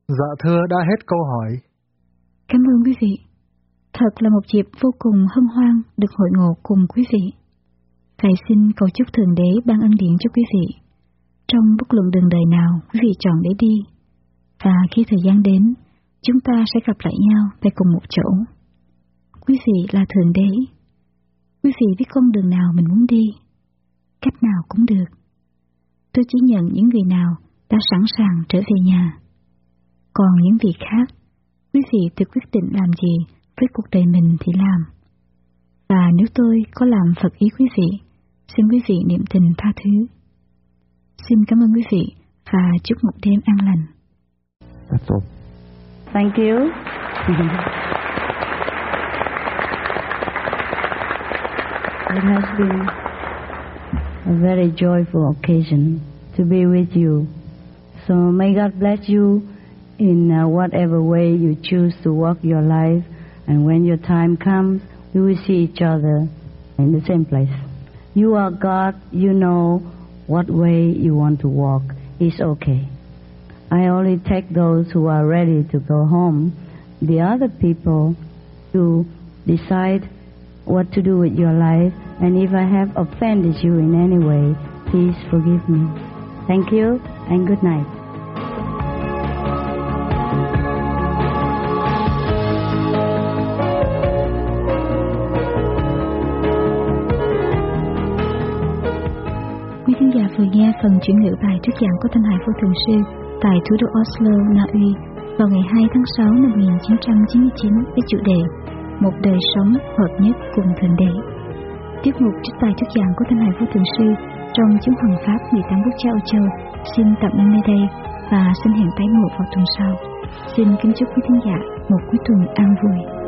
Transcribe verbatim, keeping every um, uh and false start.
Dạ thưa, đã hết câu hỏi. Cảm ơn quý vị. Thật là một dịp vô cùng hân hoan được hội ngộ cùng quý vị. Thầy xin cầu chúc Thượng Đế ban ân điển cho quý vị. Trong bất luận đường đời nào quý vị chọn để đi, và khi thời gian đến, chúng ta sẽ gặp lại nhau tại cùng một chỗ. Quý vị là Thượng Đế. Quý vị biết con đường nào mình muốn đi, cách nào cũng được. Tôi chỉ nhận những người nào đã sẵn sàng trở về nhà. Còn những việc khác, quý vị tự quyết định làm gì với cuộc đời mình thì làm. Và nếu tôi có làm phật ý quý vị, xin quý vị niệm tình tha thứ. Xin cảm ơn quý vị và chúc một đêm an lành. That's all. Thank you. It has been a very joyful occasion to be with you. So may God bless you in uh, whatever way you choose to walk your life. And when your time comes, we will see each other in the same place. You are God. You know what way you want to walk. It's okay. I only take those who are ready to go home. The other people to decide what to do with your life. And if I have offended you in any way, please forgive me. Thank you and good night. Quý khán giả vừa nghe phần chuyển ngữ bài thuyết giảng của Thanh Hải Vô Thượng Sư tại thủ đô Oslo, Na Uy vào ngày hai tháng sáu năm một nghìn chín trăm chín mươi chín với chủ đề Một đời sống hợp nhất cùng Thượng Đế. Tiết mục trích bài thuyết giảng của Thanh Hải Vô Thượng Sư trong chứng Hoàng Pháp mười tám quốc gia Âu Châu xin tạm ngưng nơi đây và xin hẹn tái ngộ vào tuần sau. Xin kính chúc quý khán giả một cuối tuần an vui.